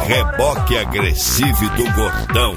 Reboque agressivo do gordão.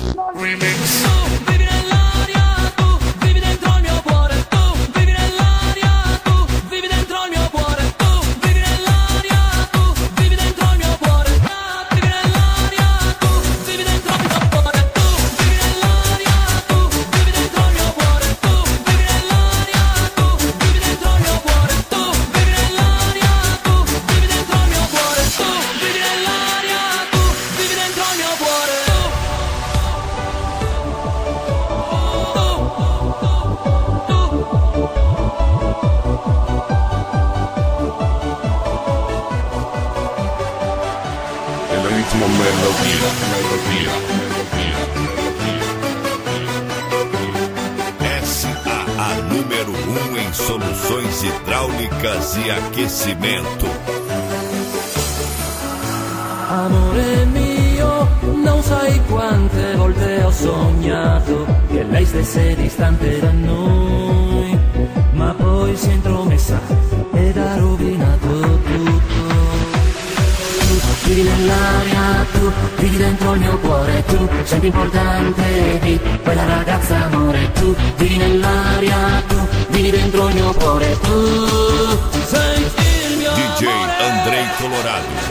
SAA número 1 em soluções hidráulicas e aquecimento. Amore mio, non sai quante volte ho sognato che lei stesse distante da noi, ma poi si è intromessa ed ha rovinato tutto. Tu vivi nell'aria, tu vivi dentro il mio cuore, tu senti importante di quella ragazza amore, tu vivi nell'aria, tu vivi dentro il mio cuore, tu sei il mio DJ amore. Andrei Colorado.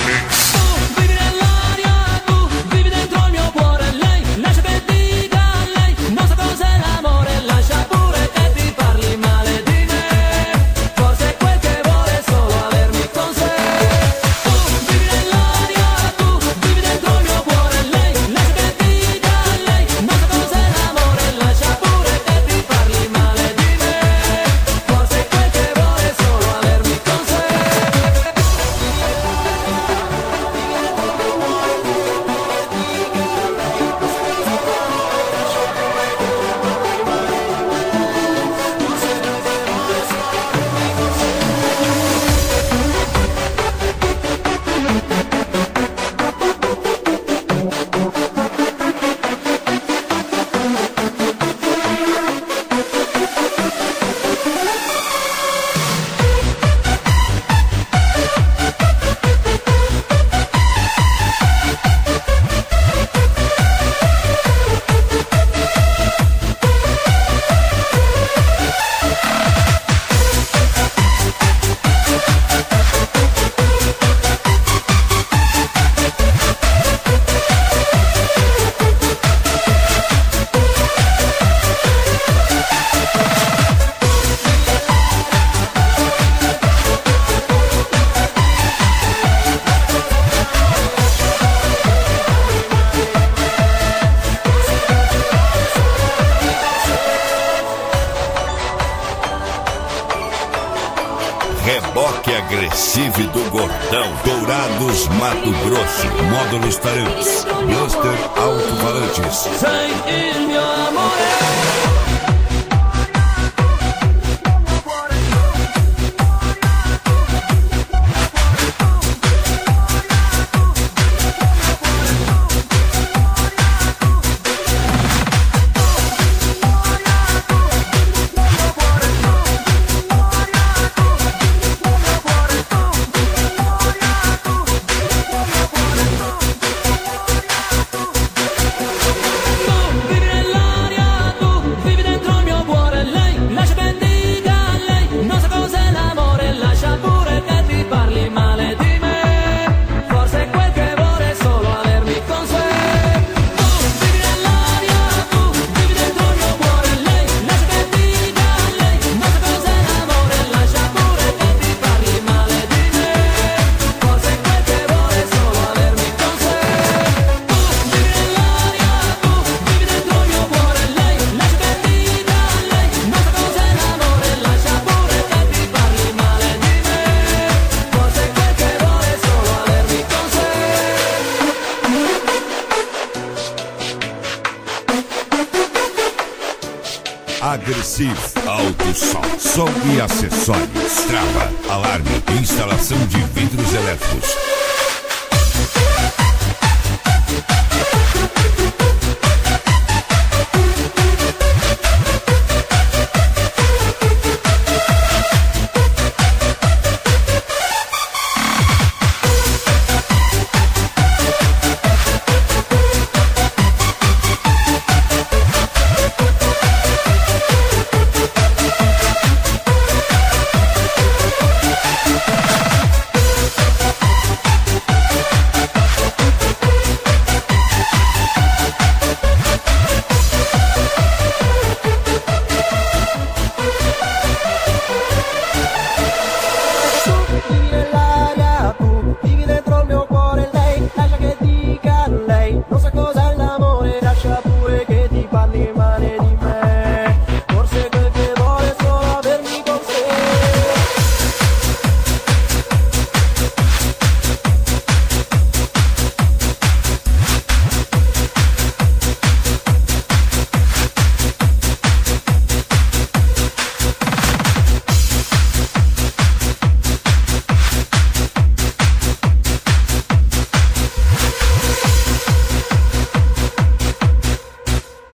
Reboque agressivo do gordão. Dourados, Mato Grosso. Módulos Tarantes. Blaster Alto-Falantes. Sei il mio amore. Agressivo, alto som e acessórios, trava, alarme, instalação de vidros elétricos.